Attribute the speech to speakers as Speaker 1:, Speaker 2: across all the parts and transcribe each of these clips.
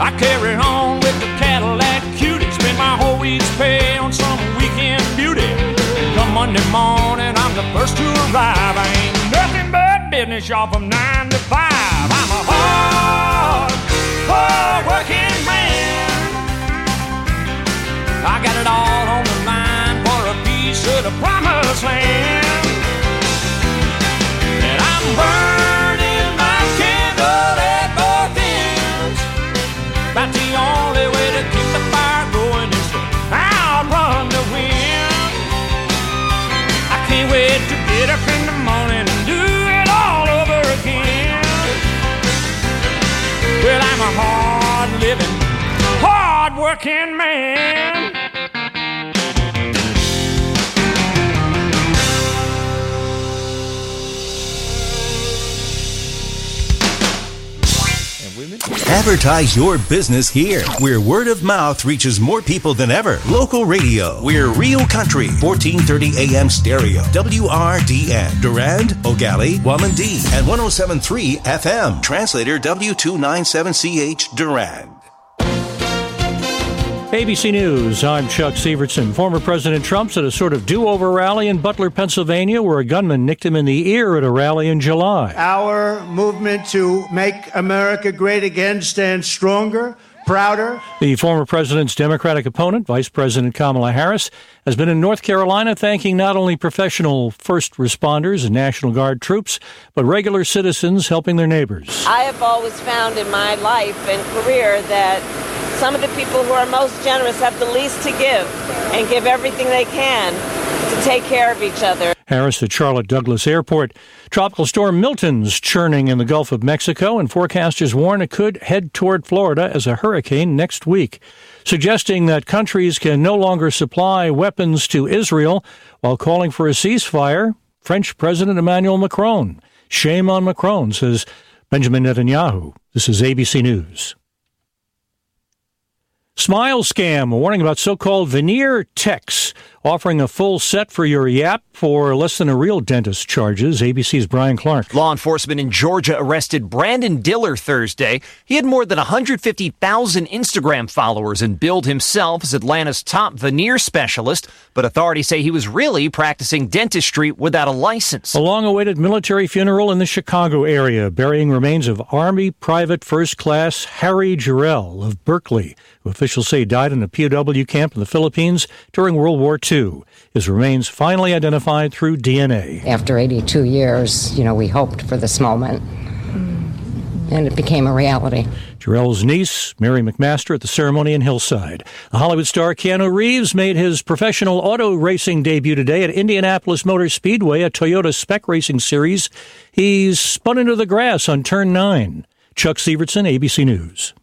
Speaker 1: I carry on with the Cadillac cutie, spend my whole week's pay on some weekend beauty. Come Monday morning, I'm the first to arrive. I ain't nothing but business, y'all, from 9 to 5. I'm a hard working man. I got it all on the line for a piece of the promised land. And I'm burning my candle at both ends. About the only way to keep the fire going is to outrun the wind. I can't wait to get up in the morning and do it all over again. Well, I'm a hard-living, hard-working man.
Speaker 2: Advertise your business here, where word of mouth reaches more people than ever. Local radio. We're Real Country, 1430 AM stereo. WRDN. Durand, Ogali, Wamandee, and 107.3 FM. Translator W297CH Durand.
Speaker 3: ABC News, I'm Chuck Severson. Former President Trump's at a sort of do-over rally in Butler, Pennsylvania, where a gunman nicked him in the ear at a rally in July.
Speaker 4: Our movement to make America great again stands stronger, prouder.
Speaker 3: The former president's Democratic opponent, Vice President Kamala Harris, has been in North Carolina thanking not only professional first responders and National Guard troops, but regular citizens helping their neighbors.
Speaker 5: I have always found in my life and career that some of the people who are most generous have the least to give and give everything they can to take care of each other.
Speaker 3: Harris at Charlotte Douglas Airport. Tropical storm Milton's churning in the Gulf of Mexico, and forecasters warn it could head toward Florida as a hurricane next week, suggesting that countries can no longer supply weapons to Israel while calling for a ceasefire. French President Emmanuel Macron. Shame on Macron, says Benjamin Netanyahu. This is ABC News. Smile scam, a warning about so-called veneer techs offering a full set for your yap for less than a real dentist charges. ABC's Brian Clark.
Speaker 6: Law enforcement in Georgia arrested Brandon Diller Thursday. He had more than 150,000 Instagram followers and billed himself as Atlanta's top veneer specialist, but authorities say he was really practicing dentistry without a license.
Speaker 3: A long-awaited military funeral in the Chicago area, burying remains of Army Private First Class Harry Jarrell of Berkeley, who officials say died in a POW camp in the Philippines during World War II. His remains finally identified through DNA.
Speaker 7: After 82 years, we hoped for this moment, and it became a reality.
Speaker 3: Jarrell's niece, Mary McMaster, at the ceremony in Hillside. The Hollywood star Keanu Reeves made his professional auto racing debut today at Indianapolis Motor Speedway, a Toyota Spec Racing Series. He's spun into the grass on turn 9. Chuck Severson, ABC News.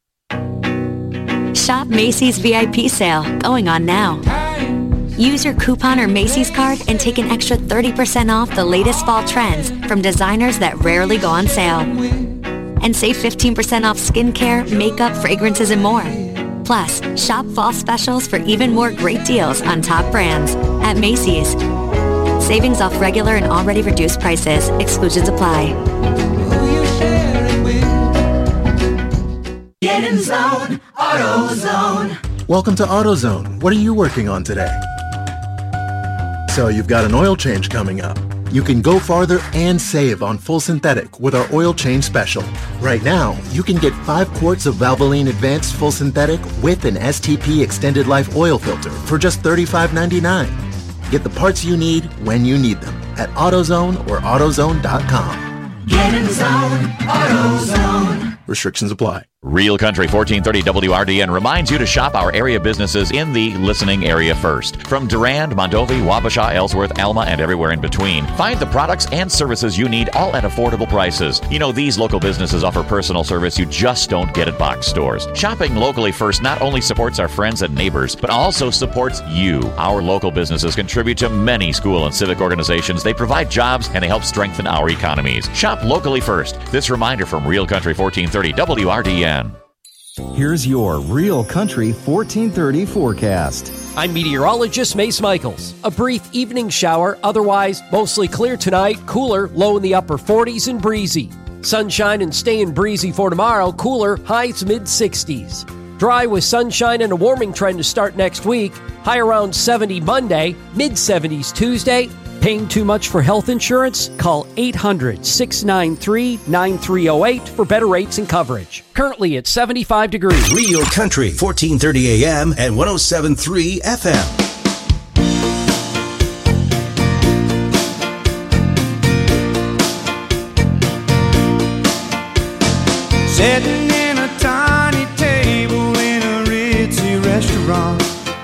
Speaker 8: Shop Macy's VIP sale, going on now. Use your coupon or Macy's card and take an extra 30% off the latest fall trends from designers that rarely go on sale. And save 15% off skincare, makeup, fragrances, and more. Plus, shop fall specials for even more great deals on top brands at Macy's. Savings off regular and already reduced prices. Exclusions apply.
Speaker 9: Get in zone, AutoZone.
Speaker 10: Welcome to AutoZone. What are you working on today? So you've got an oil change coming up. You can go farther and save on full synthetic with our oil change special. Right now, you can get 5 quarts of Valvoline Advanced Full Synthetic with an STP Extended Life oil filter for just $35.99. Get the parts you need when you need them at AutoZone or AutoZone.com.
Speaker 9: Get in zone, AutoZone.
Speaker 10: Restrictions apply.
Speaker 11: Real Country 1430 WRDN reminds you to shop our area businesses in the listening area first. From Durand, Mondovi, Wabasha, Ellsworth, Alma, and everywhere in between. Find the products and services you need, all at affordable prices. These local businesses offer personal service you just don't get at box stores. Shopping locally first not only supports our friends and neighbors, but also supports you. Our local businesses contribute to many school and civic organizations. They provide jobs and they help strengthen our economies. Shop locally first. This reminder from Real Country 1430 WRDN.
Speaker 12: Here's your Real Country 1430 forecast.
Speaker 13: I'm meteorologist Mace Michaels. A brief evening shower, otherwise mostly clear tonight, cooler, low in the upper 40s and breezy. Sunshine and staying breezy for tomorrow. Cooler, highs mid-60s. Dry with sunshine and a warming trend to start next week. High around 70 Monday, mid-70s Tuesday. Paying too much for health insurance? Call 800-693-9308 for better rates and coverage. Currently at 75 degrees.
Speaker 2: Real Country, 1430 AM and 107.3 FM.
Speaker 1: Sitting in a tiny table in a ritzy restaurant,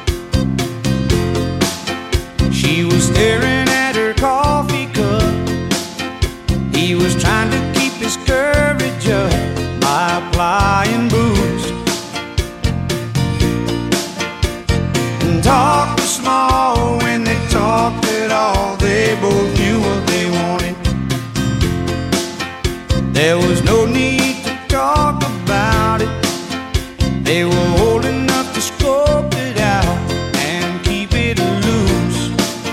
Speaker 1: she was staring at her coffee cup. He was trying to keep his courage up by applying booze, and talk was small when they talked at all. They both knew what they wanted. There was no need talk about it. They were old enough to scope it out and keep it loose.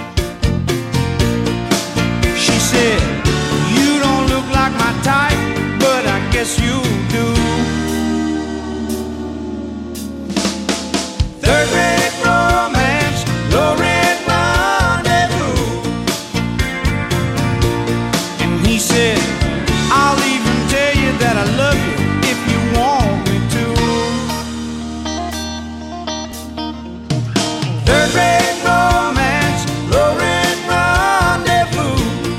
Speaker 1: She said, "You don't look like my type, but I guess you do." Third-rate romance, low-rent rendezvous. And he said, "I'll even tell you that I love you if you want me to." Third-rate romance, low-rent rendezvous.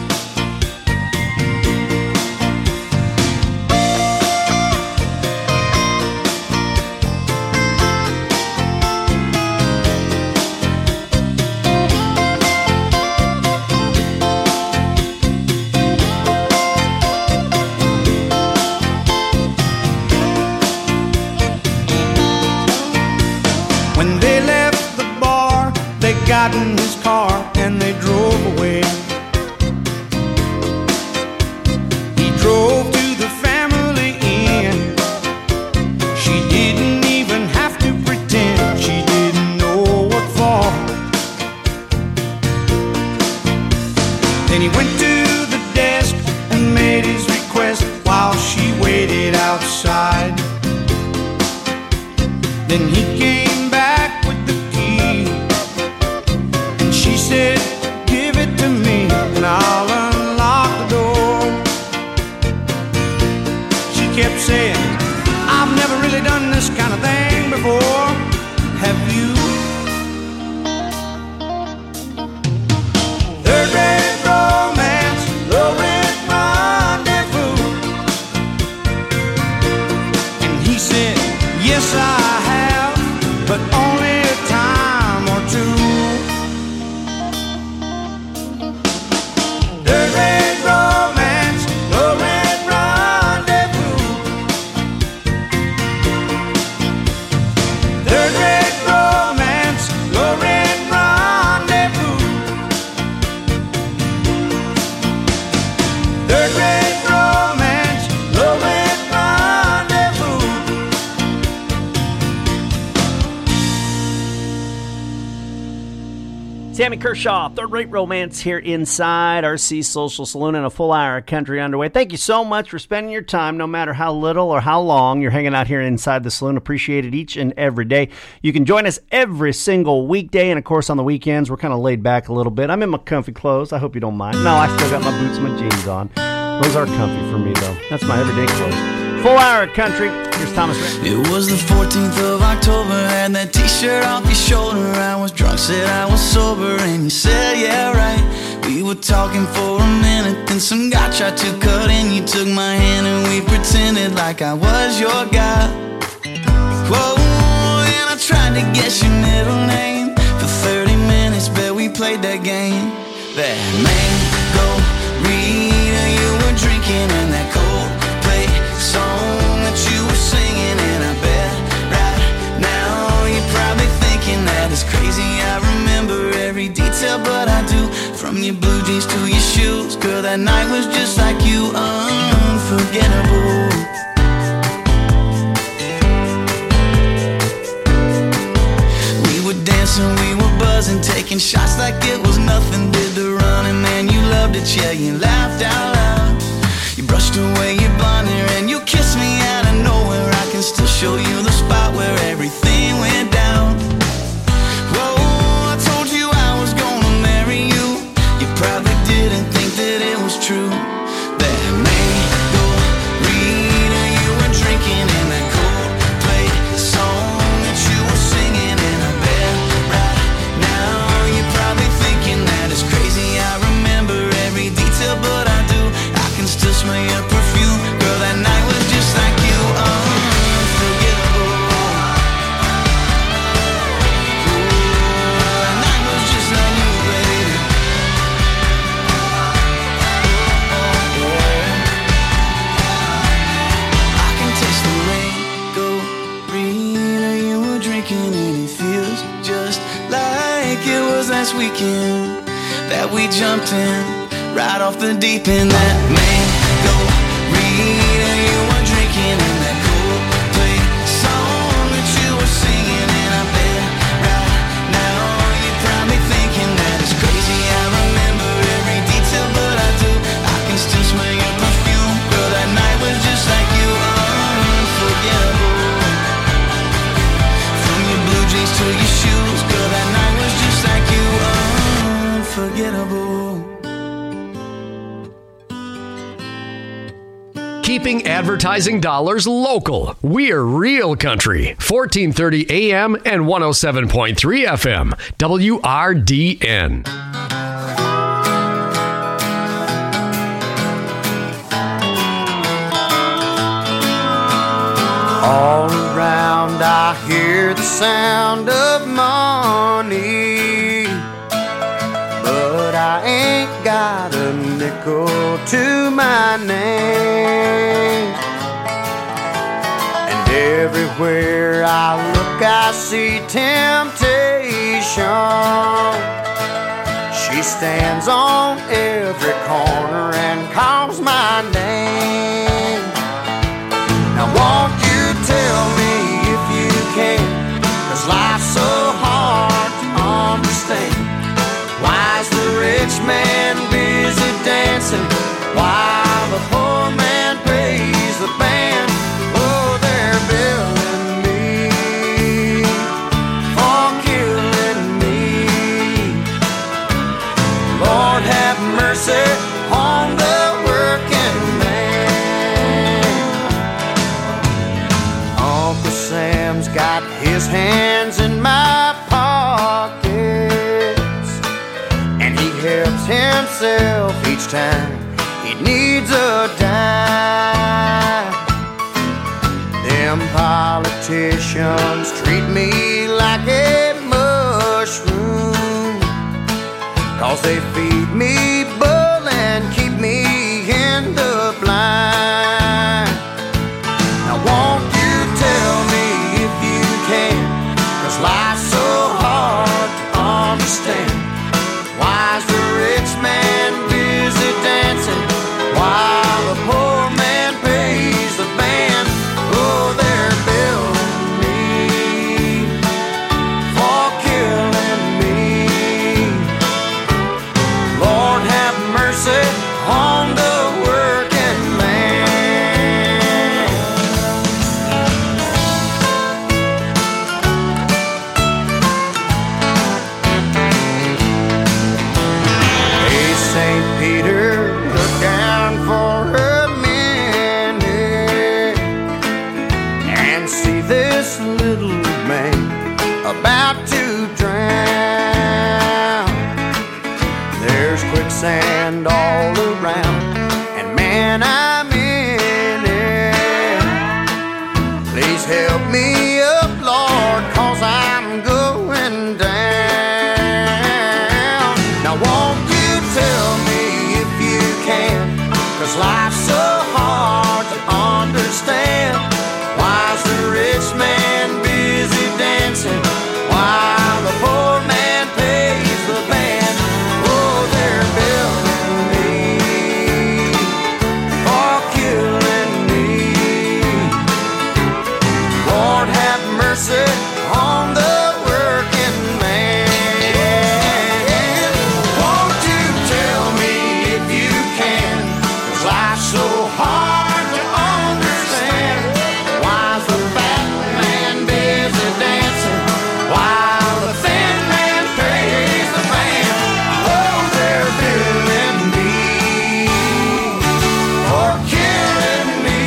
Speaker 1: When they left the bar, they got in his car and they drove away. He drove to the family inn. She didn't even have to pretend she didn't know what for. Then he went to the desk and made his request while she waited outside. Then he came back with the key, and she said, "Give it to me and I'll unlock the door." She kept saying, "I've never really done this kind of thing before. Have you?" Third-rate romance, low-rent rendezvous. And he said, "Yes, I have, but only a time or two." Third-rate romance, low-rent rendezvous. Third-rate romance, low-rent rendezvous. Third-rate romance, low-rent rendezvous.
Speaker 14: Sammy Kershaw, Third-Rate Romance here inside RC Social Saloon, and a full hour of country underway. Thank you so much for spending your time, no matter how little or how long you're hanging out here inside the saloon. Appreciate it each and every day. You can join us every single weekday, and of course on the weekends we're kind of laid back a little bit. I'm in my comfy clothes. I hope you don't mind. No, I still got my boots and my jeans on. Those are comfy for me, though. That's my everyday clothes. Full hour of country. Here's Thomas Ray.
Speaker 15: It was the 14th of October, had that t-shirt off your shoulder. I was drunk, said I was sober, and you said, yeah, right. We were talking for a minute, then some guy tried to cut in. You took my hand and we pretended like I was your guy. Whoa, and I tried to guess your middle name. For 30 minutes, bet we played that game. That mango reader you were drinking, and that Coldplay song that you were singing. And I bet right now you're probably thinking that it's crazy I remember every detail, but I do. From your blue jeans to your shoes, girl, that night was just like you, unforgettable. We were dancing, we were buzzing, taking shots like it was nothing. Did the running, man, you loved it, yeah, you laughed out loud. You brushed away your blind. last weekend that we jumped in right off the deep end. That mango Rita, you were drinking in that Coldplay song that you were singing, and I bet right now you're probably thinking that it's crazy. I remember every detail, but I do. I can still smell your perfume, girl. That night was just like you, unforgettable. From your blue jeans to your shoes, girl. That night was just like you, unforgettable.
Speaker 16: Keeping advertising dollars local. We're Real Country. 1430 AM and 107.3 FM. WRDN.
Speaker 17: All around I hear the sound of money, but I ain't got a nickel to my name. And everywhere I look I see temptation. She stands on every corner and calls my name. Now won't you tell me if you can, 'cause life's so hard to understand. Why's the rich man busy dancing while the poor man pays the band? Oh, they're billing me for killing me. Lord have mercy on the working man. Uncle Sam's got his hands in my pockets, and he helps himself each time he needs a dime. Them politicians treat me like a mushroom, 'cause they feed me bull and keep me in the blind. Now won't you tell me if you can, 'cause life's so hard to understand. Why's the rich man busy dancing while the poor man pays the band? Oh, they're billing me for killing me. Lord have mercy on the working man. Hey, St. Peter, look down for a minute and see this little man about to drown. There's quicksand all around, and man, I'm in it. Please help me up, Lord, 'cause I'm going down. Now won't you tell me if you can, 'cause life's so hard to understand. Why's the rich man busy dancing while the poor man pays the band? Oh, they're billing me for killing me. Lord have mercy on the working man. Won't you tell me if you can, 'cause life's so hard to understand. Why's the fat man busy dancing while the thin man pays the band? Oh, they're billing me for killing me.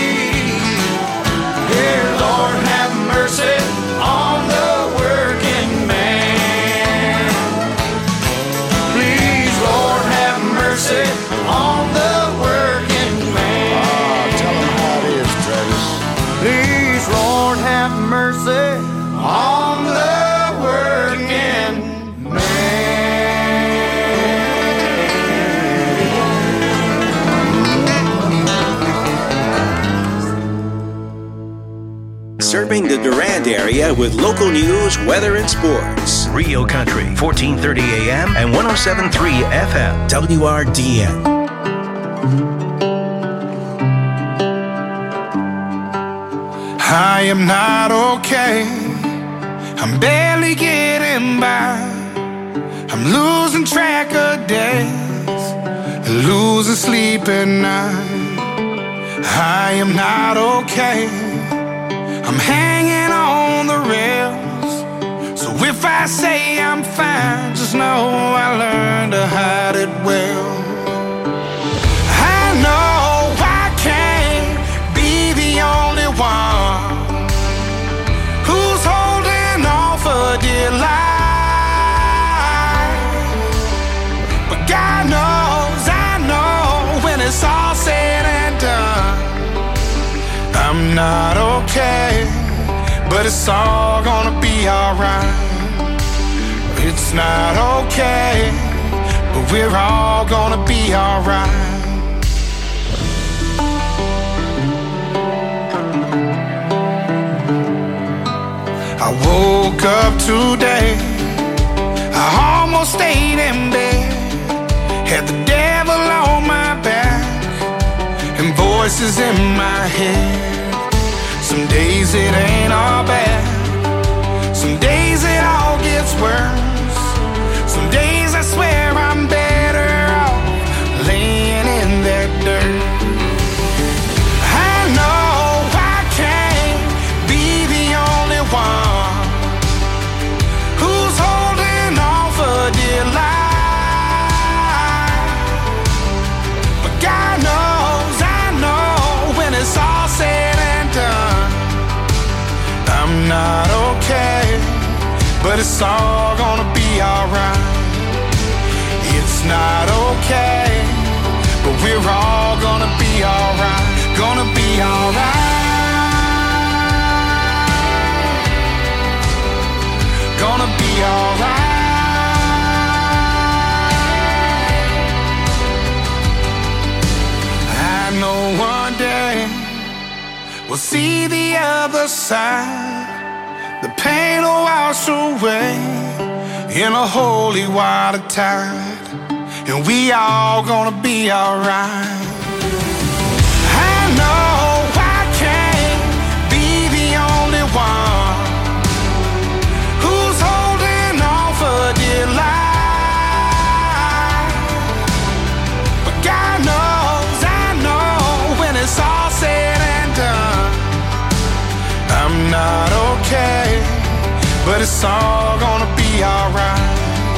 Speaker 17: Dear Lord have mercy on the working man. Please, Lord have mercy on the working man. Tell him how it is, Travis. Please, Lord have mercy on the working
Speaker 2: serving the Durand area with local news, weather, and sports. Rio Country, 1430 AM and 107.3 FM, WRDN.
Speaker 18: I am not okay. I'm barely getting by. I'm losing track of days, losing sleep at night. I am not okay. I'm hanging on the rails. So if I say I'm fine, just know I learned to hide it well. I know I can't be the only one who's holding on for dear life. But God knows, I know, when it's all said and done, I'm not okay, but it's all gonna be alright. It's not okay, but we're all gonna be alright. I woke up today, I almost stayed in bed, had the devil on my back and voices in my head. Some days it ain't all bad, some days it all gets worse. Some days I swear I'm better off laying in that dirt. I know I can't be the only one who's holding on for dear life. But God knows, I know, when it's all said and done, I'm not okay, but it's all gonna be alright. It's not okay, but we're all gonna be alright. Gonna be alright. Gonna be alright. I know one day we'll see the other side. The pain will wash away in a holy water tide, and we all gonna be alright. I know I can't be the only one who's holding on for dear life. But God knows, I know, when it's all said and done, I'm not okay, but it's all gonna be alright.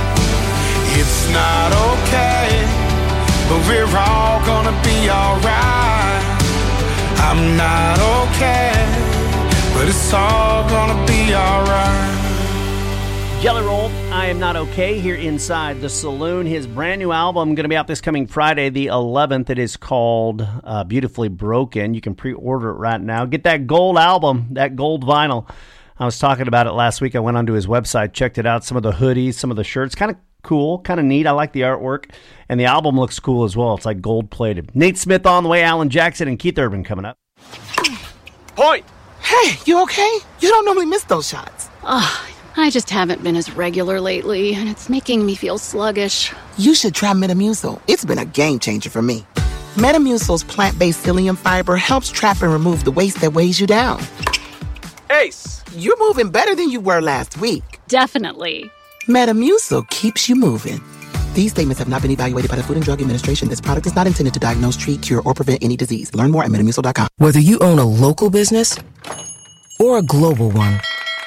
Speaker 18: It's not okay, but we're all gonna be alright. I'm not okay, but it's all gonna be alright.
Speaker 14: Jelly Roll, I Am Not Okay, here inside the saloon. His brand new album going to be out this coming Friday, the 11th. It is called Beautifully Broken. You can pre-order it right now. Get that gold album, that gold vinyl. I was talking about it last week. I went onto his website, checked it out. Some of the hoodies, some of the shirts, kind of cool, kind of neat. I like the artwork, and the album looks cool as well. It's like gold plated. Nate Smith on the way, Alan Jackson and Keith Urban coming up.
Speaker 19: Point. Hey, you okay? You don't normally miss those shots.
Speaker 20: I just haven't been as regular lately, and it's making me feel sluggish.
Speaker 19: You should try Metamucil. It's been a game changer for me. Metamucil's plant-based psyllium fiber helps trap and remove the waste that weighs you down. Ace, you're moving better than you were last week.
Speaker 20: Definitely.
Speaker 19: Metamucil keeps you moving. These statements have not been evaluated by the Food and Drug Administration. This product is not intended to diagnose, treat, cure, or prevent any disease. Learn more at Metamucil.com.
Speaker 21: Whether you own a local business or a global one,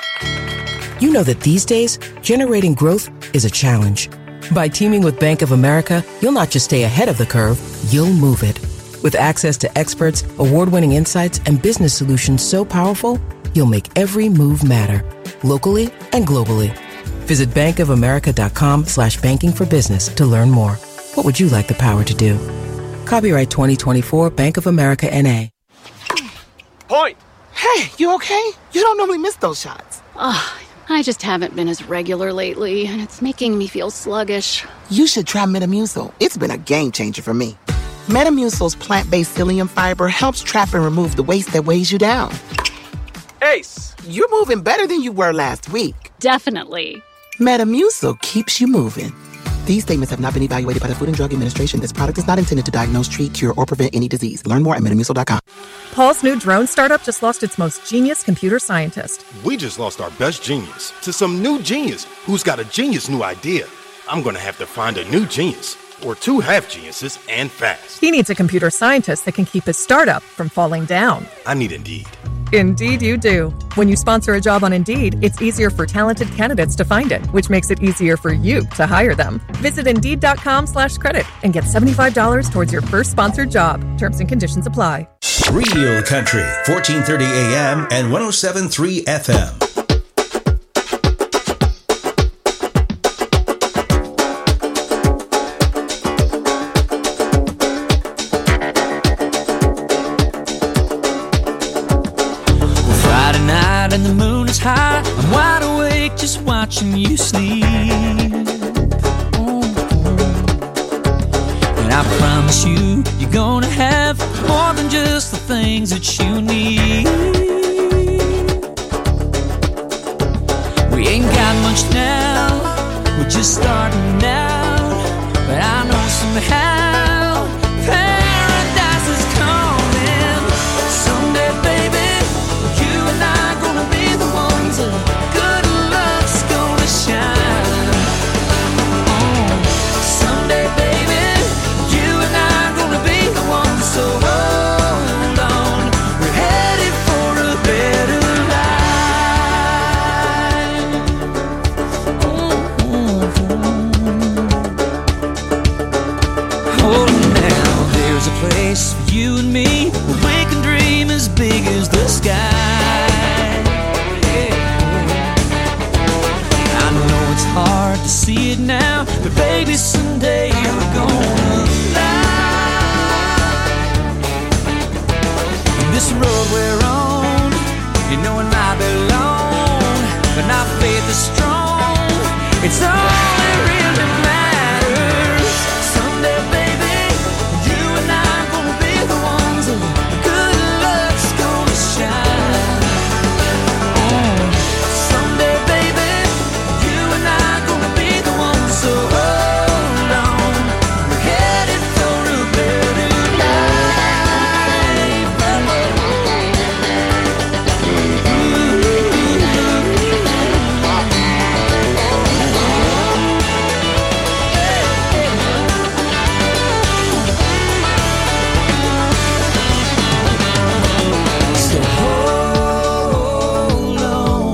Speaker 21: you know that these days, generating growth is a challenge. By teaming with Bank of America, you'll not just stay ahead of the curve, you'll move it. With access to experts, award-winning insights, and business solutions so powerful, you'll make every move matter, locally and globally. Visit bankofamerica.com/banking for business to learn more. What would you like the power to do? Copyright 2024 Bank of America NA.
Speaker 19: Point. Hey, you okay? You don't normally miss those shots.
Speaker 20: I just haven't been as regular lately, and it's making me feel sluggish.
Speaker 19: You should try Metamucil. It's been a game changer for me. Metamucil's plant-based psyllium fiber helps trap and remove the waste that weighs you down. Ace, you're moving better than you were last week.
Speaker 20: Definitely.
Speaker 19: Metamucil keeps you moving. These statements have not been evaluated by the Food and Drug Administration. This product is not intended to diagnose, treat, cure, or prevent any disease. Learn more at metamucil.com.
Speaker 4: Paul's new drone startup just lost its most genius computer scientist.
Speaker 22: We just lost our best genius to some new genius who's got a genius new idea. I'm going to have to find a new genius, or two half geniuses, and fast.
Speaker 4: He needs a computer scientist that can keep his startup from falling down.
Speaker 22: I need Indeed.
Speaker 4: Indeed you do. When you sponsor a job on Indeed, it's easier for talented candidates to find it, which makes it easier for you to hire them. Visit Indeed.com/credit and get $75 towards your first sponsored job. Terms and conditions apply.
Speaker 2: Real Country, 1430 AM and 107.3 FM.
Speaker 15: And the moon is high, I'm wide awake just watching you sleep. And I promise you, you're gonna have more than just the things that you need. We ain't got much now, we're just starting out. But I know somehow paradise is coming someday, baby. You and I be the ones that good luck's gonna shine. Oh, someday, baby, you and I gonna be the ones. So hold on, we're headed for a better life. Oh, now there's a place for you and me where we can dream as big as the sky. Hard to see it now, but baby, someday you're gonna fly. This road we're on, you know it might be long, but our faith is strong. It's all that really matters. Someday, baby, you and I are gonna be the ones, and good luck's gonna shine. Oh, someday, baby, so hold on, we're headed for a better life. So hold on,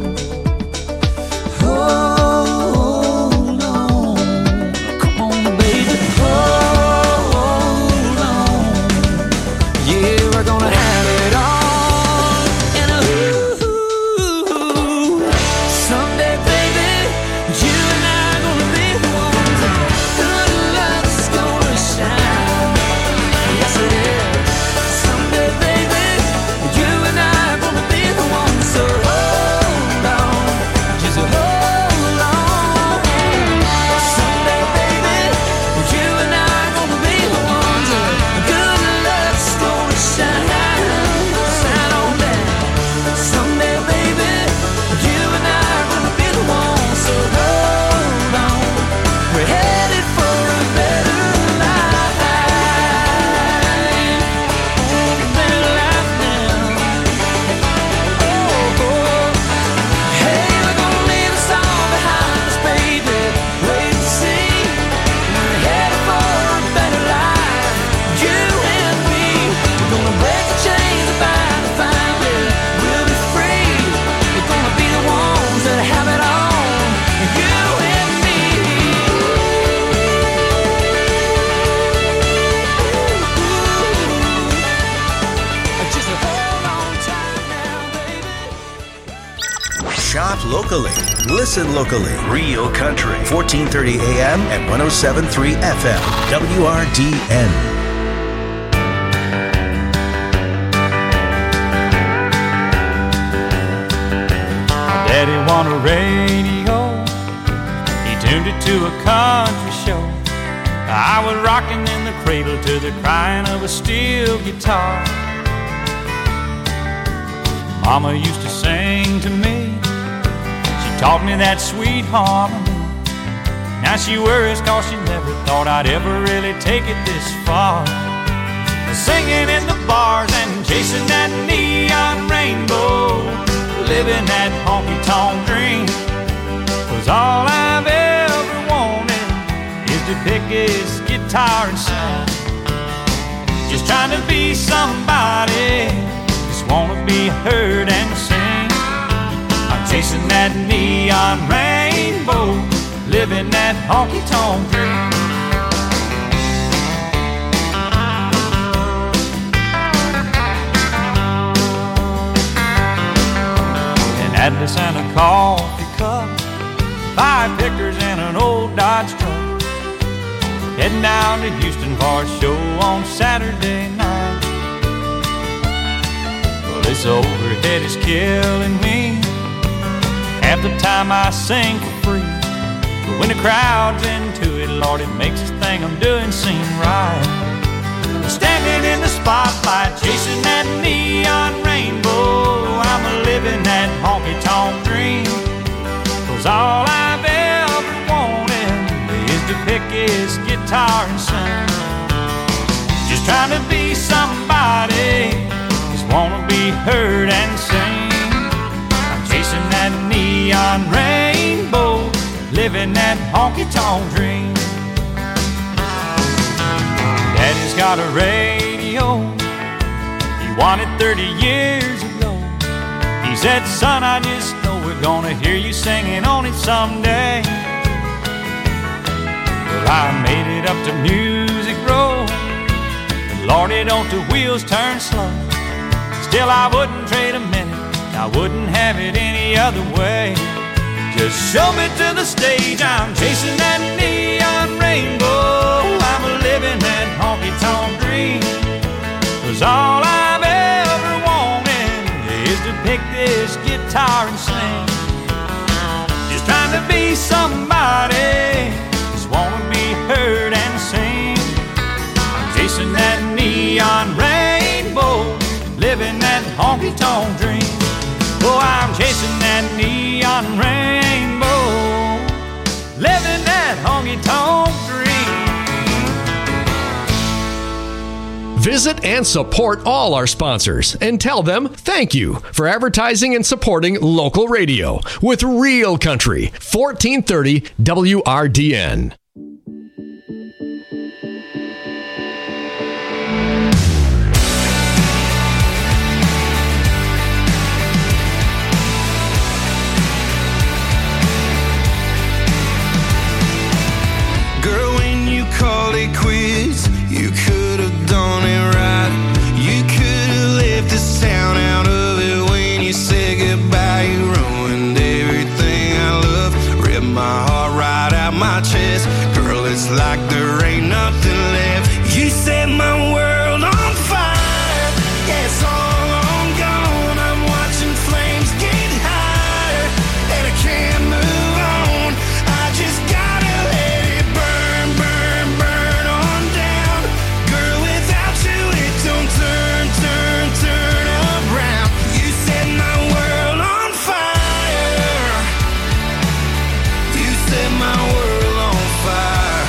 Speaker 2: locally. Listen locally. Real Country. 1430 AM and 107.3 FM. WRDN.
Speaker 1: Daddy won a radio. He tuned it to a country show. I was rocking in the cradle to the crying of a steel guitar. Mama used to sing to me. She taught me that sweet harmony. Now she worries cause she never thought I'd ever really take it this far. Singing in the bars and chasing that neon rainbow, living that honky-tonk dream. 'Cause all I've ever wanted is to pick his guitar and sing. Just trying to be somebody, just wanna be heard and sing. I'm chasing that neon rainbow, living that honky-tonk dream. An Atlas and a coffee cup, 5 pickers and an old Dodge truck, heading down to Houston for a show on Saturday night. Well, this overhead is killing me. Half the time I sing for free, but when the crowd's into it, Lord, it makes this thing I'm doing seem right. Standing in the spotlight, chasing that neon rainbow, I'm living that honky-tonk dream. 'Cause all I've ever wanted is to pick his guitar and sing. Just trying to be somebody, just wanna be heard and sing. I'm chasing that neon rainbow, living that honky-tonk dream. Daddy's got a radio, he won it 30 years ago. He said, son, I just know we're gonna hear you singing on it someday. Well, I made it up to Music Row, Lordy, don't the wheels turn slow. Still, I wouldn't trade a minute, I wouldn't have it any other way. Just show me to the stage, I'm chasing that neon rainbow, I'm living that honky-tonk dream. 'Cause all I've ever wanted is to pick this guitar and sing. Just trying to be somebody, just wanna be heard and sing. I'm chasing that neon rainbow, living that honky-tonk dream. Oh, I'm chasing that neon rainbow, living that honky-tonk dream.
Speaker 16: Visit and support all our sponsors and tell them thank you for advertising and supporting local radio with Real Country, 1430 WRDN.
Speaker 15: Quits. You could have done it right. You could have left this town out of it when you said goodbye. You ruined everything I loved, ripped my heart right out my chest. Girl, it's like there ain't nothing left. You set my world on fire. Yeah, it's all gone. I'm watching flames get higher, and I can't move on. I just gotta let it burn, burn, burn on down. Girl, without you it don't turn, turn, turn around. You set my world on fire. You set my world on fire.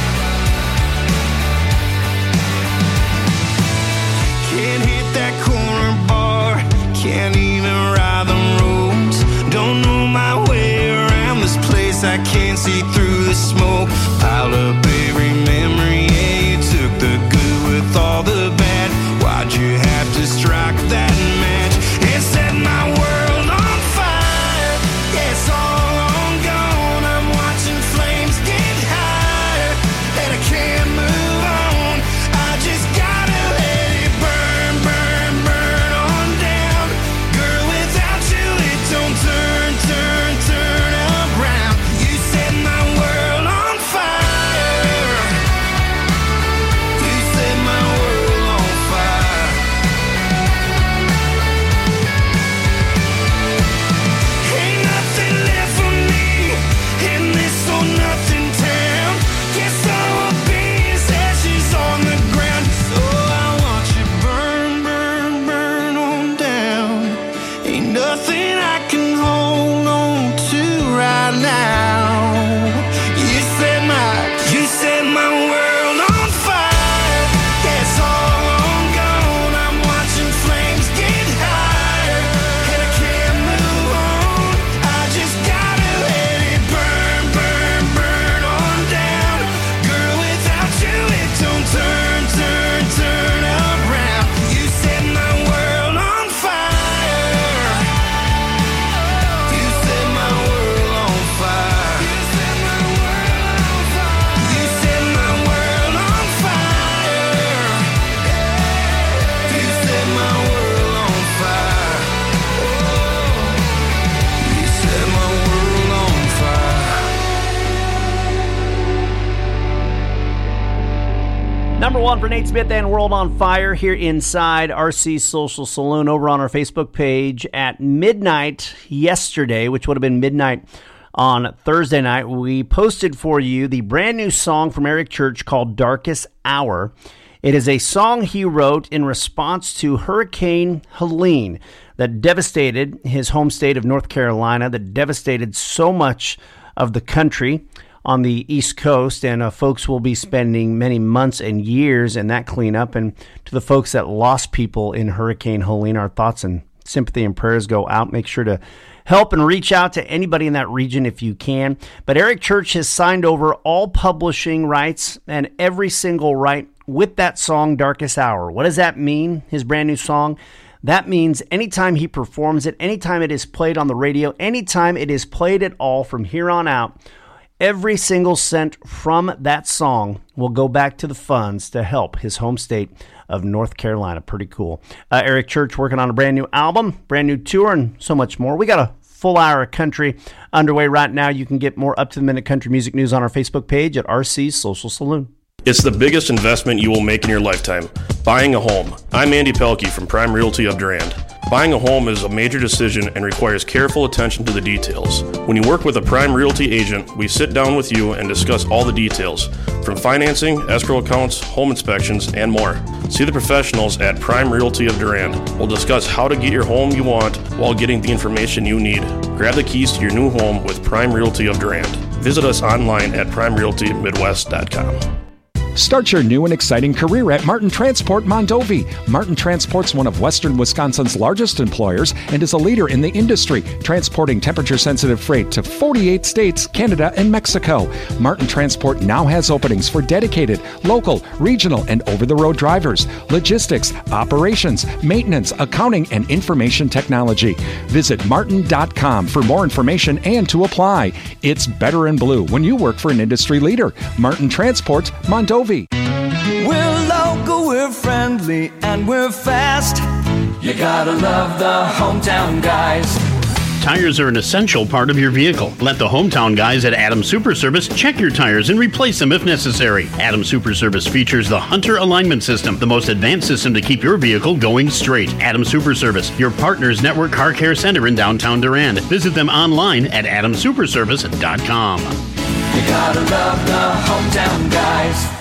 Speaker 15: Can't hit that corner bar, can't even ride the roads. Don't know my way around this place, I can't see through the smoke. Piled up every memory, yeah, you took the good with all the bad. Why'd you have to strike that match and set my world on fire? Yeah, it's all gone. I'm watching flames get higher, and I can't move on. I just gotta let it burn, burn, burn on down. Girl, without you it don't turn, turn, turn around. You set my world on fire.
Speaker 14: Number one for Nate Smith and World on Fire here inside RC Social Saloon over on our Facebook page at midnight yesterday, which would have been midnight on Thursday night. We posted for you the brand new song from Eric Church called Darkest Hour. It is a song he wrote in response to Hurricane Helene that devastated his home state of North Carolina, that devastated so much of the country on the East Coast, and folks will be spending many months and years in that cleanup. And to the folks that lost people in Hurricane Helene, our thoughts and sympathy and prayers go out. Make sure to help and reach out to anybody in that region if you can. But Eric Church has signed over all publishing rights and every single right with that song, Darkest Hour. What does that mean, his brand new song? That means anytime he performs it, anytime it is played on the radio, anytime it is played at all from here on out, every single cent from that song will go back to the funds to help his home state of North Carolina. Pretty cool. Eric Church working on a brand new album, brand new tour, and so much more. We got a full hour of country underway right now. You can get more up-to-the-minute country music news on our Facebook page at RC Social Saloon.
Speaker 5: It's the biggest investment you will make in your lifetime, buying a home. I'm Andy Pelkey from Prime Realty of Durand. Buying a home is a major decision and requires careful attention to the details. When you work with a Prime Realty agent, we sit down with you and discuss all the details, from financing, escrow accounts, home inspections, and more. See the professionals at Prime Realty of Durand. We'll discuss how to get your home you want while getting the information you need. Grab the keys to your new home with Prime Realty of Durand. Visit us online at primerealtymidwest.com.
Speaker 6: Start your new and exciting career at Martin Transport Mondovi. Martin Transport's one of Western Wisconsin's largest employers and is a leader in the industry, transporting temperature-sensitive freight to 48 states, Canada, and Mexico. Martin Transport now has openings for dedicated, local, regional, and over-the-road drivers, logistics, operations, maintenance, accounting, and information technology. Visit martin.com for more information and to apply. It's better in blue when you work for an industry leader. Martin Transport Mondovi.
Speaker 9: We're local, we're friendly, and we're fast. You gotta love the hometown guys.
Speaker 23: Tires are an essential part of your vehicle. Let the hometown guys at Adams Super Service check your tires and replace them if necessary. Adams Super Service features the Hunter Alignment System, the most advanced system to keep your vehicle going straight. Adams Super Service, your partner's network car care center in downtown Durand. Visit them online at adamsuperservice.com.
Speaker 9: You gotta love the hometown guys.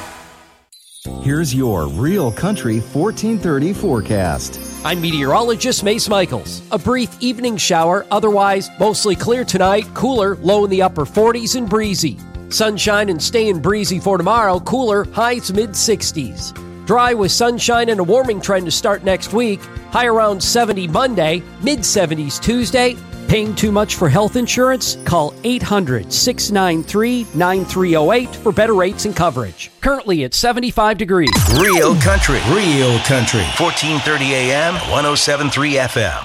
Speaker 12: Here's your Real Country 1430 forecast.
Speaker 13: I'm meteorologist Mace Michaels. A brief evening shower, otherwise mostly clear tonight, cooler, low in the upper 40s and breezy. Sunshine and staying breezy for tomorrow, cooler, highs mid-60s. Dry with sunshine and a warming trend to start next week, high around 70 Monday, mid-70s Tuesday. Paying too much for health insurance? Call 800-693-9308 for better rates and coverage. Currently at 75 degrees.
Speaker 2: Real Country. 1430 AM, 107.3 FM.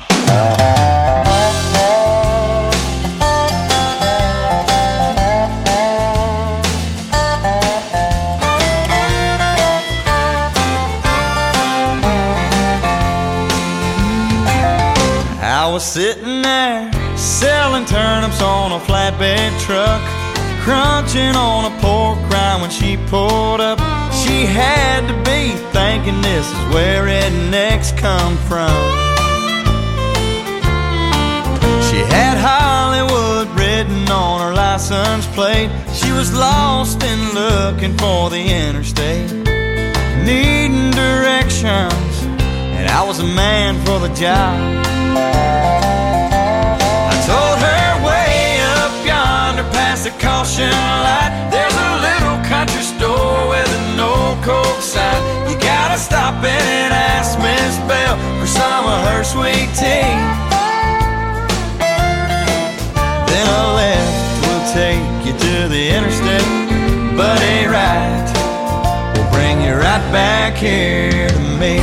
Speaker 9: I was sitting there selling turnips on a flatbed truck, crunching on a pork rind when she pulled up. She had to be thinking this is where rednecks come from. She had Hollywood written on her license plate. She was lost and looking for the interstate, needing directions, and I was a man for the job. I told her way up yonder past the caution light, there's a little country store with an old Coke sign. You gotta stop in and ask Miss Bell for some of her sweet tea. Then a left will take you to the interstate, but a right will bring you right back here to me.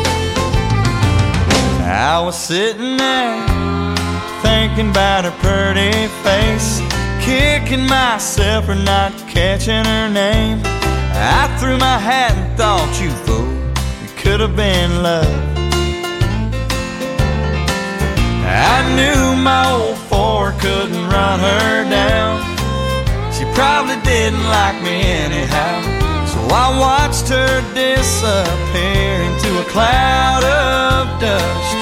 Speaker 9: I was sitting there thinking about her pretty face, kicking myself for not catching her name. I threw my hat and thought, you fool, it could have been love. I knew my old Ford couldn't run her down. She probably didn't like me anyhow, so I watched her disappear into a cloud of dust.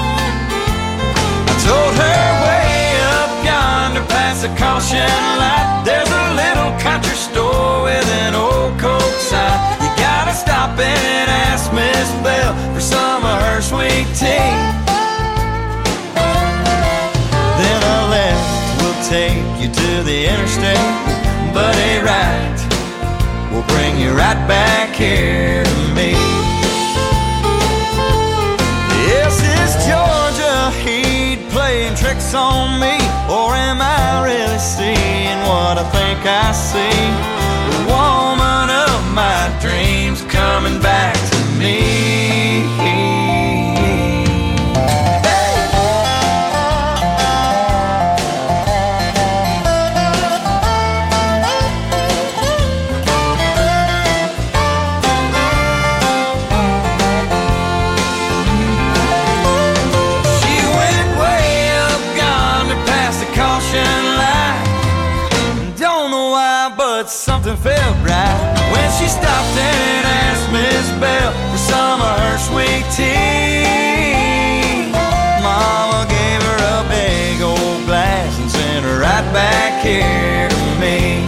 Speaker 9: I told her way up yonder past the caution light, there's a little country store with an old Coke sign. You gotta stop in and ask Miss Bell for some of her sweet tea. Then a left will take you to the interstate, but a right will bring you right back here to me. Yes, is Georgia Heat playing tricks on me, or am I really seeing what I think I see? The woman of my dreams coming back to me. Something felt right when she stopped and asked Miss Bell for some of her sweet tea. Mama gave her a big old glass and sent her right back here to me.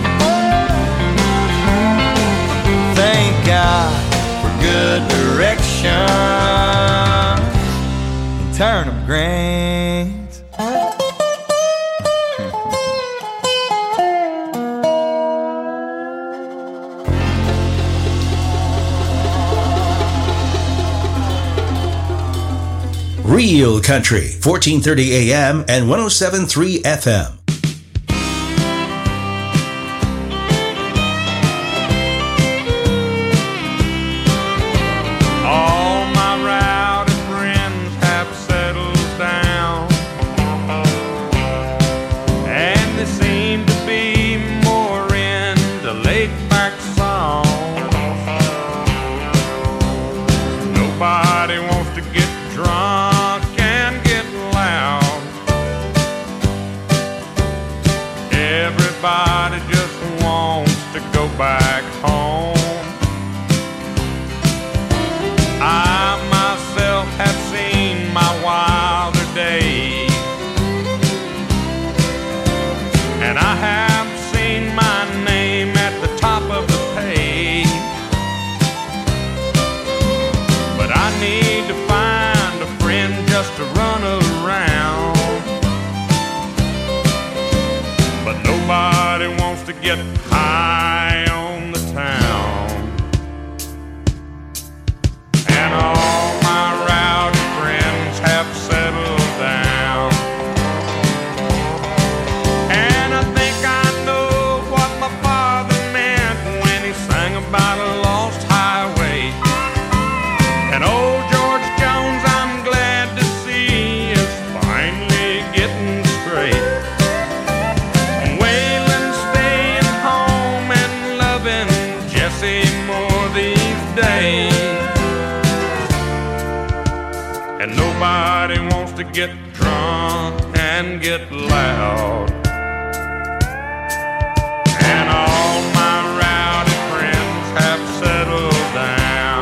Speaker 9: Thank God for good direction and turnip greens.
Speaker 2: Real Country, 1430 AM and 107.3 FM.
Speaker 1: All my rowdy friends have settled down, and they seem to be more into laid-back songs. Nobody wants to get drunk and get loud. Everybody just wants to go back home. I myself have seen my wilder days, and I have seen my name at the top of the page. But I need to find a friend just to run around. But nobody wants to get high on the town. And all my rowdy friends have settled down, and I think I know what my father meant when he sang about a lost highway. And old George Jones, I'm glad to see, is finally getting straight. And Waylon's staying home and loving Jesse more these days. And nobody wants to get drunk and get loud. And all my rowdy friends have settled down.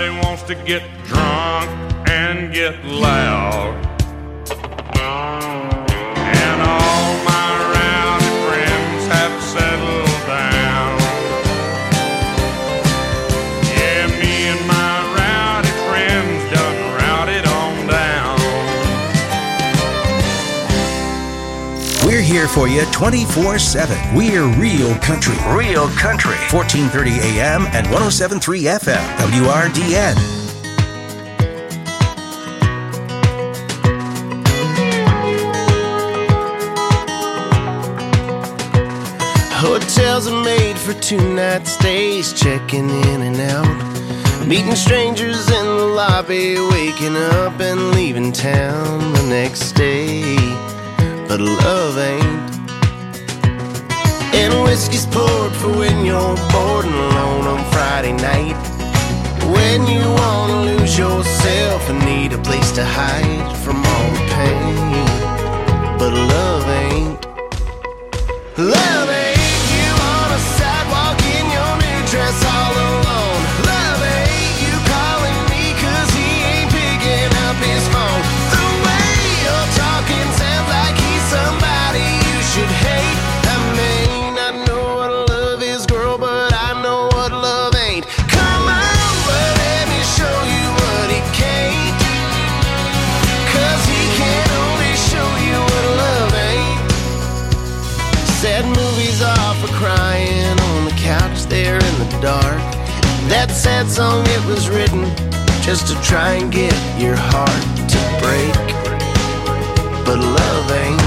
Speaker 1: Everybody wants to get drunk and get loud. And all my rowdy friends have settled down. Yeah, me and my rowdy friends done routed on down.
Speaker 2: We're here for you 24/7. We're Real Country. Real Country. 1430 AM and 107.3 FM. WRDN.
Speaker 3: Hotels are made for 2-night stays, checking in and out, meeting strangers in the lobby, waking up and leaving town the next day. But love ain't. And whiskey's poured for when you're bored and alone on Friday night, when you wanna lose yourself and need a place to hide from all the pain. But love ain't. Love ain't. Dress all alone. Love ain't you calling me 'cause he ain't picking up his phone. The way you're talking sounds like he's somebody you should hate. I mean, I know what love is, girl, but I know what love ain't. Come on, but let me show you what he can't, 'cause he can only show you what love ain't. Sad movies are for crying on the couch there in the dark. That sad song, it was written just to try and get your heart to break. But love ain't.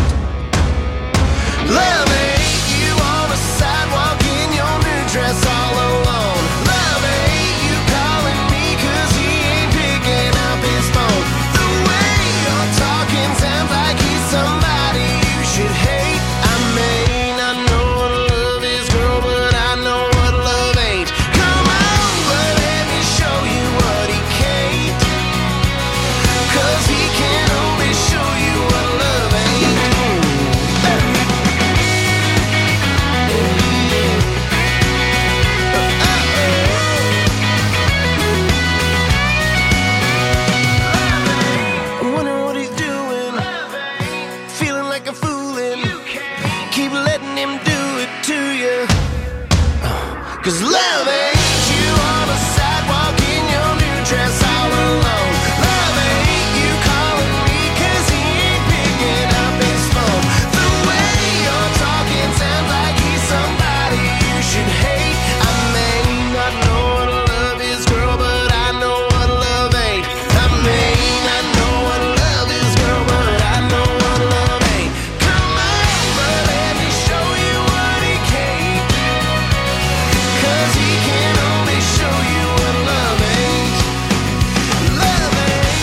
Speaker 3: Love ain't you on the sidewalk in your new dress all alone. Love ain't you calling me 'cause he ain't picking up his phone. The way you're talking sounds like he's somebody you should hate. I mean, I know what love is, girl, but I know what love ain't. Come on, but let me show you what he can't, 'cause he can only show you what love ain't. I'm wondering what he's doing, feeling like a foolin'. Keep letting him do it to you, 'cause love ain't you on the sidewalk in your new dress all alone. Love ain't you calling me 'cause he ain't picking up his phone. The way you're talking sounds like he's somebody you should hate. I may not know what love is, girl, but I know what love ain't. I may not know what love is, girl, but I know what love ain't. Come on, but let me show you what he can't, 'cause he can only show you what love ain't. Love ain't.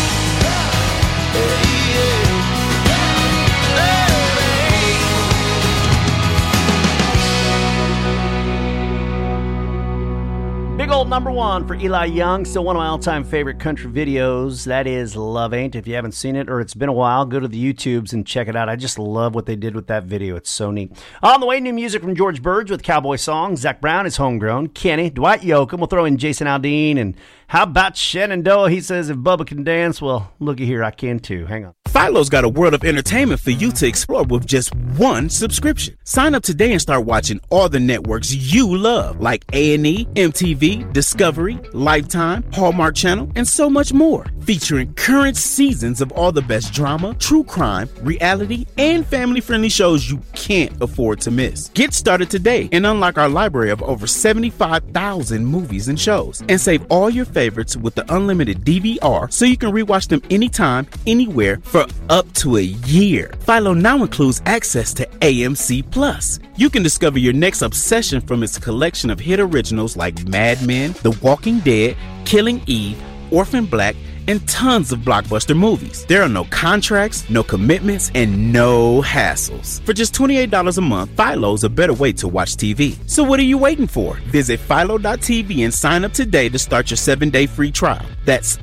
Speaker 14: Big old number one for Eli Young, still one of my all-time favorite country videos. That is Love Ain't. If you haven't seen it or it's been a while, go to the YouTubes and check it out. I just love what they did with that video. It's so neat. On the way, new music from George Burge with Cowboy Songs. Zach Brown is homegrown. Kenny, Dwight Yoakam. We'll throw in Jason Aldean. And how about Shenandoah? He says if Bubba can dance, well, looky here, I can too. Hang on.
Speaker 7: Philo's got a world of entertainment for you to explore with just one subscription. Sign up today and start watching all the networks you love, like A&E, MTV, Discovery, Lifetime, Hallmark Channel, and so much more. Featuring current seasons of all the best drama, true crime, reality, and family-friendly shows you can't afford to miss. Get started today and unlock our library of over 75,000 movies and shows. And save all your favorites with the unlimited DVR so you can rewatch them anytime, anywhere, for up to a year. Philo now includes access to AMC Plus. You can discover your next obsession from its collection of hit originals like Mad Men, The Walking Dead, Killing Eve, Orphan Black, and tons of blockbuster movies. There are no contracts, no commitments, and no hassles. For just $28 a month, Philo's a better way to watch TV. So what are you waiting for? Visit Philo.tv and sign up today to start your 7-day free trial. That's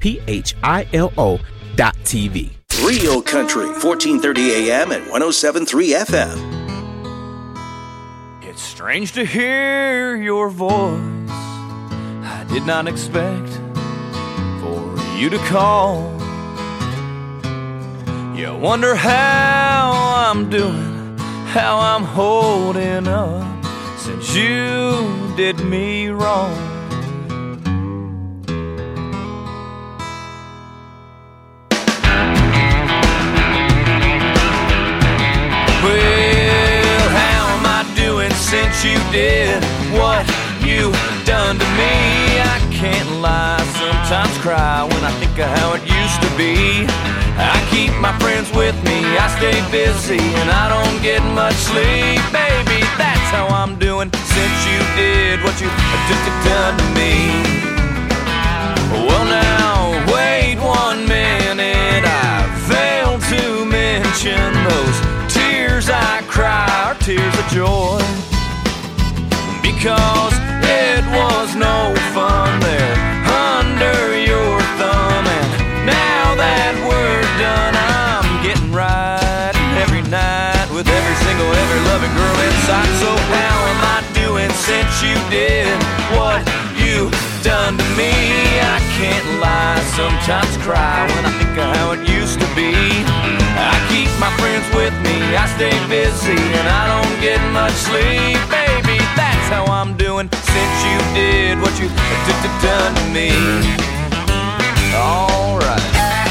Speaker 7: PHILO.tv.
Speaker 2: Real Country, 1430 AM and 107.3 FM.
Speaker 8: It's strange to hear your voice. I did not expect
Speaker 9: you to call. You wonder how I'm doing, how I'm holding up since you did me wrong. Well, how am I doing since you did what you done to me? I can't lie, sometimes cry when I think of how it used to be. I keep my friends with me, I stay busy, and I don't get much sleep. Baby, that's how I'm doing since you did what you done to me. Well now, wait 1 minute, I failed to mention those tears I cry are tears of joy, because it was no fun there under your thumb. And now that we're done, I'm getting right every night with every single, every loving girl inside. So how am I doing since you did what you done to me? I can't lie, sometimes cry when I think of how it used to be. I keep my friends with me, I stay busy, and I don't get much sleep. Baby, that's how I'm doing since you did what you done to me. All right.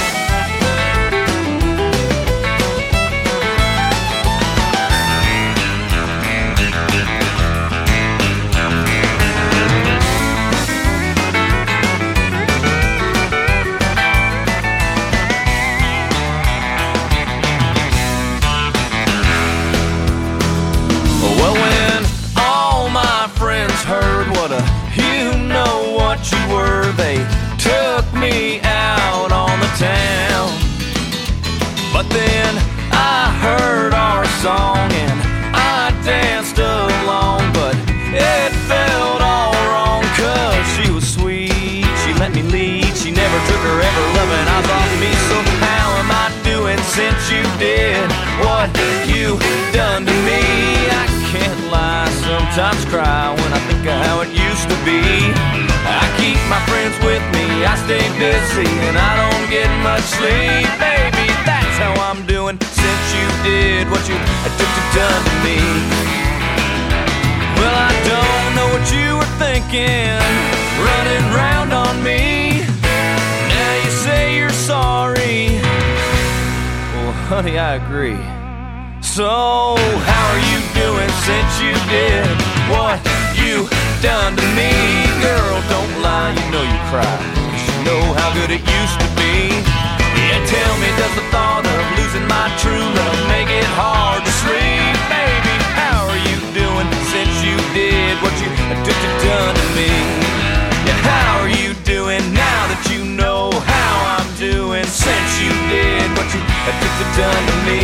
Speaker 9: Well, when all my friends heard what a you-know-what you were, they took me out on the town. But then I heard our song and I danced along, but it felt all wrong, 'cause she was sweet, she let me lead, she never took her ever loving eyes off me. So how am I doing since you did what you done to me? I can't lie, sometimes cry when I think of how it used to be. I keep my friends with me, I stay busy, and I don't get much sleep. Baby, that's how I'm doing since you did what you done to me. Well, I don't know what you were thinking, running round on me. Now you say you're sorry. Well, honey, I agree. So, how are you doing since you did what you done to me? Girl, don't lie, you know you cried, 'cause you know how good it used to be. Yeah, tell me, does the thought of losing my true love make it hard to sleep? Baby, how are you doing since you did what you done to me? Yeah, how are you doing now that you know how I'm doing since you did what you done to me?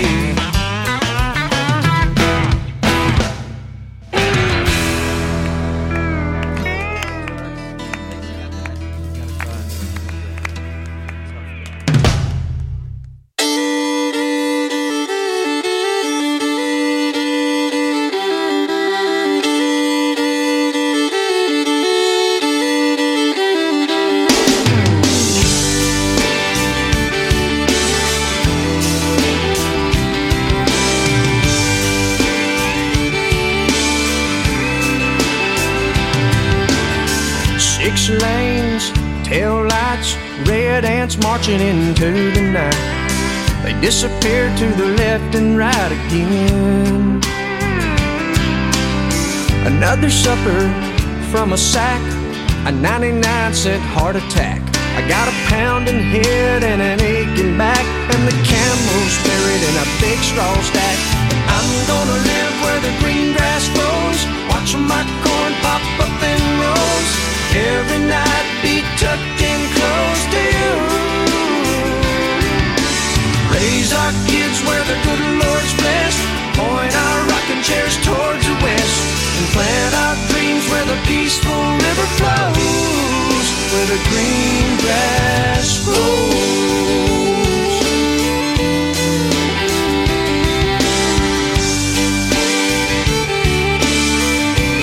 Speaker 1: Marching into the night, they disappear to the left and right again. Another supper from a sack, a 99-cent heart attack. I got a pounding head and an aching back, and the camel's buried in a big straw stack. I'm gonna live where the green grass grows, watching my corn pop up in rows. Every night be tucked in close to you. Raise our kids where the good Lord's blessed, point our rocking chairs towards the west, and plant our dreams where the peaceful river flows, where the green grass grows.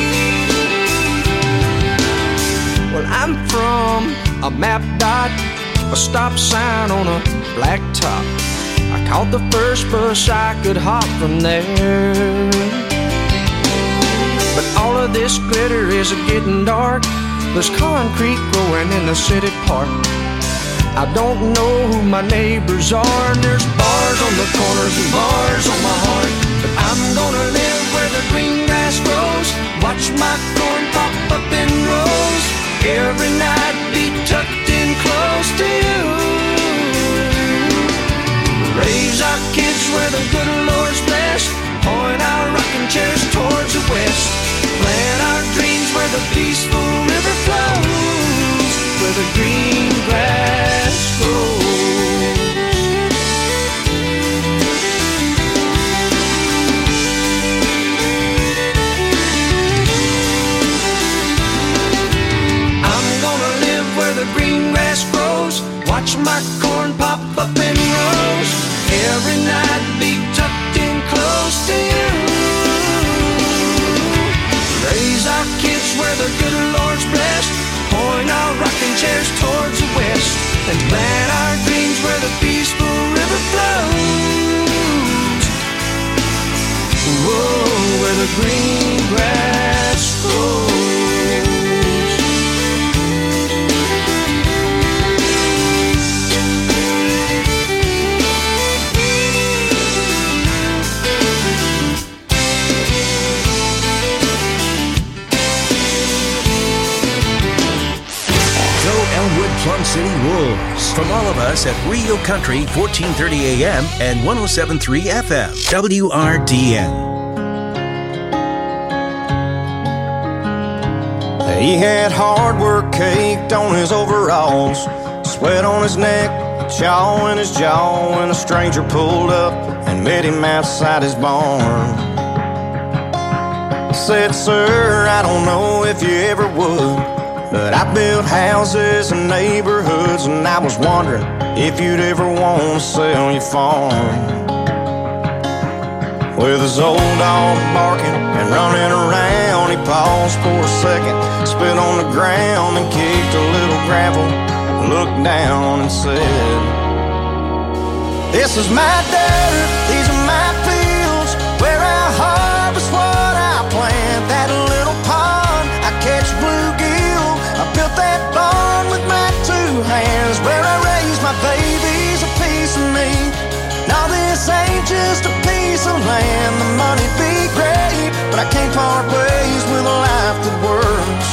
Speaker 1: Well, I'm from a map dot
Speaker 8: a stop sign on a black top. I caught the first bus I could hop from there. But all of this glitter is getting dark. There's concrete growing in the city park. I don't know who my neighbors are, and there's bars on the corners and bars on my heart. But I'm gonna live where the green grass grows, watch my corn pop up in rows, every night be tucked in close to you. Raise our kids where the good Lord's blessed, point our rocking chairs towards the west, plant our dreams where the peaceful river flows, where the green grass grows. I'm gonna live where the green grass grows, watch my corn pop up in rows, every night be tucked in close to you. Raise our kids where the good Lord's blessed, point our rocking chairs towards the west, and plant our dreams where the peaceful river flows. Whoa, where the green grass grows.
Speaker 2: Plum City Wolves. From all of us at Rio Country, 1430 AM and 107.3 FM, WRDN.
Speaker 10: He had hard work caked on his overalls, sweat on his neck, chaw in his jaw, when a stranger pulled up and met him outside his barn. Said, "Sir, I don't know if you ever would, but I built houses and neighborhoods, and I was wondering if you'd ever want to sell your farm." With his old dog barking and running around, he paused for a second, spit on the ground and kicked a little gravel, looked down and said, "This is my dirt, these are my fields, where I harvest what I plant. That little pond, I catch bluegill, I built that barn with my two hands, where I raise my babies, a piece of me. Now this ain't just a piece of land, the money'd be great, but I can't part ways with a life that works.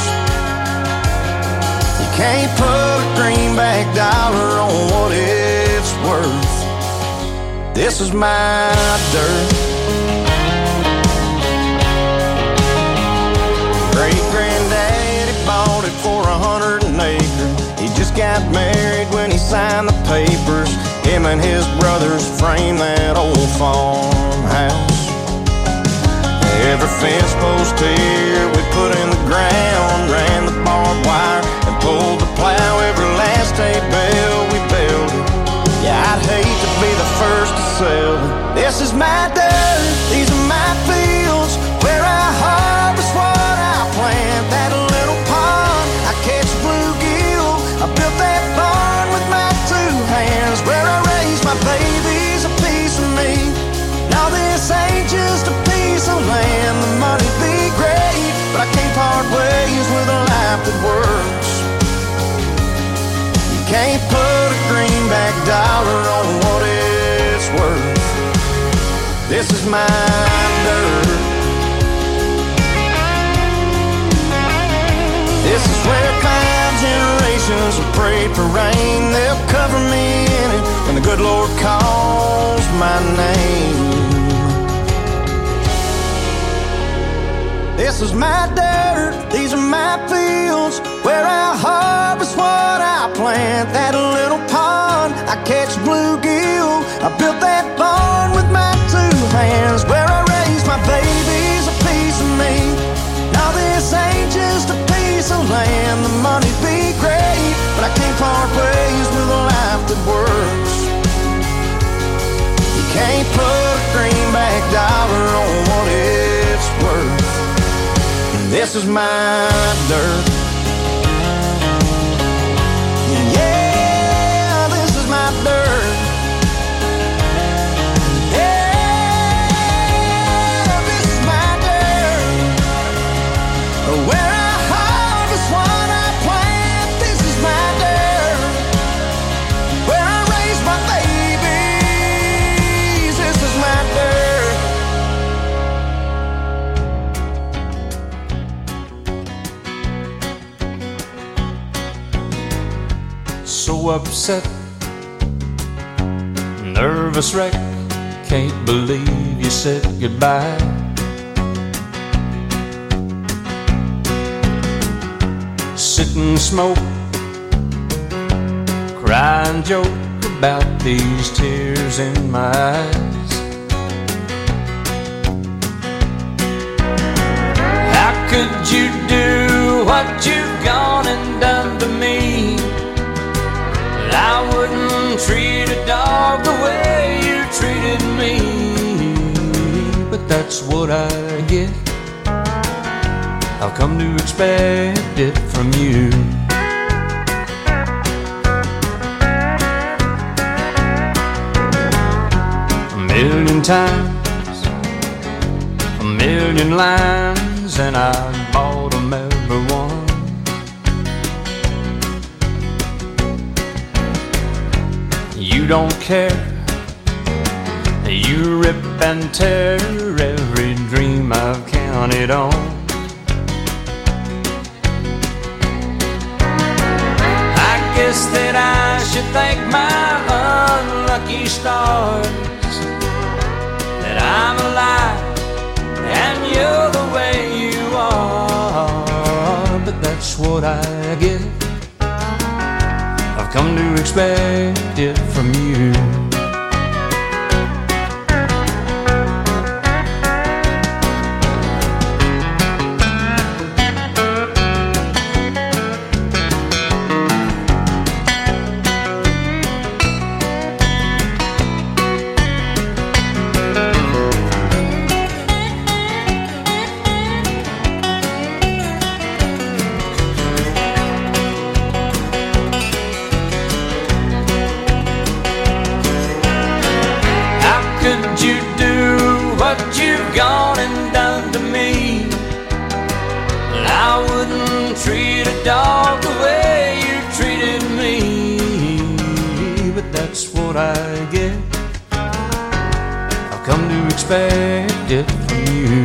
Speaker 10: You can't put a greenback dollar on what it's worth. This is my dirt." Great-granddaddy bought it for 100 an acre. He just got married when he signed the papers. Him and his brothers framed that old farmhouse. Every fence post here we put in the ground, ran the barbed wire and pulled the plow. Every last hay bale we built it. Yeah, I'd hate to be the first to sell it. This is my dirt, these are my fields, where I harvest what I plant. That little pond, I catch bluegill, I built that barn with my two hands, where I raise my babies, a piece of me. Now this ain't just a piece of land, the money'd be great, but I can't part ways with a life that works. You can't put a greenback dollar on what it's worth. This is my dirt. This is where 5 generations have prayed for rain. They'll cover me in it when the good Lord calls my name. This is my dirt, these are my fields, where I harvest what I plant. That little pond, I catch bluegill, I built that barn with my two hands, where I raise my babies, a piece of me. Now this ain't just a piece of land, the money'd be great, but I can't part ways with a life that works. You can't put a greenback dollar on what it's worth. This is my dirt. Yeah,
Speaker 11: so upset. Nervous wreck, can't believe you said goodbye. Sit and smoke, cry and joke about these tears in my eyes. How could you do what you've gone and done to me? I wouldn't treat a dog the way you treated me. But that's what I get. I've come to expect it from you. A million times, a million lines, and I bought them every one. You don't care, you rip and tear every dream I've counted on. I guess that I should thank my unlucky stars that I'm alive and you're the way you are. But that's what I get. I've come to expect it from you. Gone and done to me. I wouldn't treat a dog the way you treated me. But that's what I get. I've come to expect it from you.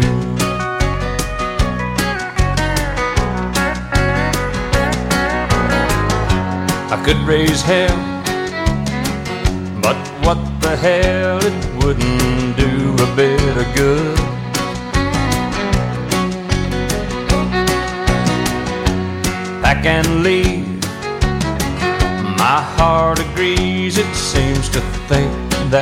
Speaker 11: I could raise hell, but what the hell, it wouldn't do a bit of good. Pack and leave, my heart agrees, it seems to think